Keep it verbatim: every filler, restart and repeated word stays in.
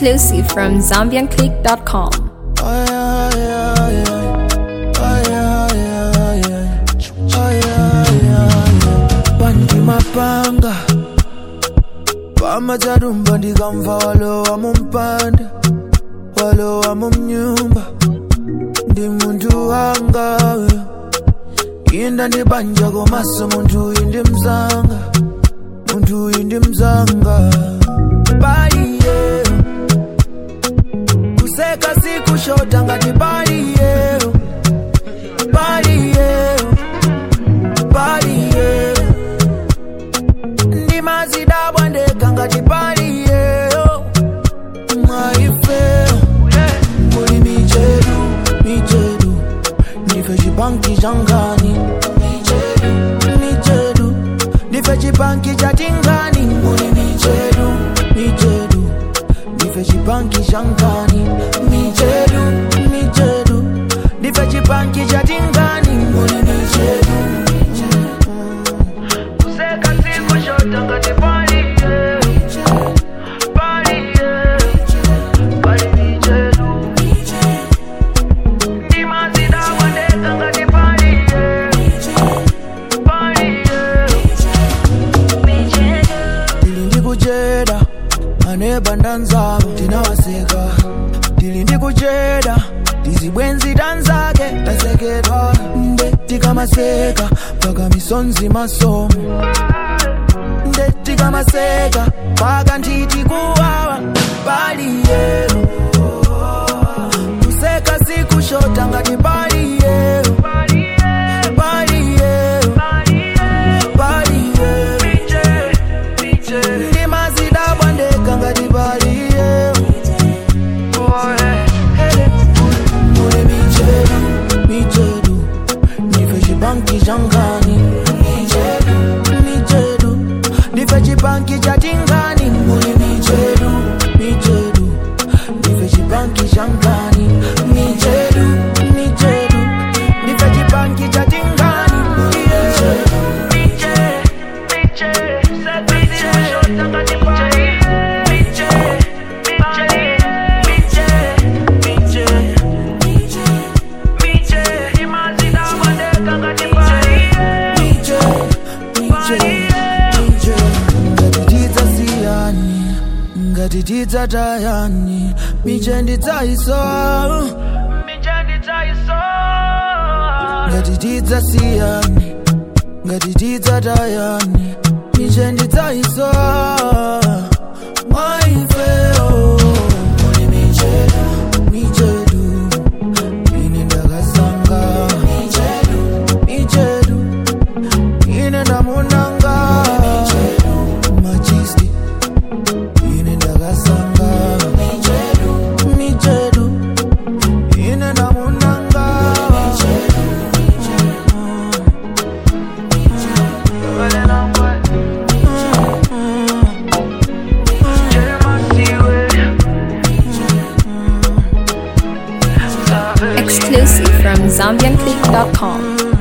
Exclusive from Zambian Click dot com. Oh yeah, yeah, yeah. Oh yeah, yeah, yeah. Oh yeah, yeah, yeah. Bandi mapanga Pamatarumba ndikamva walowa mumpanda walowa mumnyumba ndi muntu wanga inda ndibanja komaso muntu uyu ndi mzanga muntu uyu ndi mzanga bali yeah. Kuseka sikushota ngati bali yeah. Bali yeah. Bali yeah. Ndi mazidabwa ndeka ngati bali yeah. Mwaife Muli michedu, michedu Nife chibanki jangani Michedu, michedu Nife chibanki jatingani Muli michedu, michedu Nife chibanki jangani Michedu, michedu Nife chibanki jatingani Muli michedu Kuseka siku shota ngati bali yeah. Bali yeah. Bali michedu Ndi mazida wandeka ngati bali yeah. Bali yeah. Dili ndi kujeda Aneba ndanzabo tinawaseka Dili ndi kujeda Dizibwenzi danzake tasekedwa Ndeti kama seka Paka misonzi masomo Ndeti kama seka Paka ntiti kuwawa Bali yeah. Kuseka siku shota ngati bali yeah. Bali yeah. Bali yeah. Ndi mazida wandeka ngati bali yeah. Mule michedu, michedu Nife chibanki jangani Michedu, michedu Nife chibanki jatingani Mule michedu, michedu Nife chibanki jangani Michedu, michedu Nife chibanki jatingani Michedu, michedu Michedu Shota ngati bali Ngatitidza tayani Michendi tsaiso Michendi tsaiso Ngatitidza siyani Ngatitidza tayani Michendi tsaiso Mwaifeo Muli michedu Michedu Ine ndakasanga Michedu Michedu Ine ndamunanga Michedu Majisti Ine ndakasanga Michedu Michedu Ine ndamunanga Michedu Exclusive from Zambian Click dot com.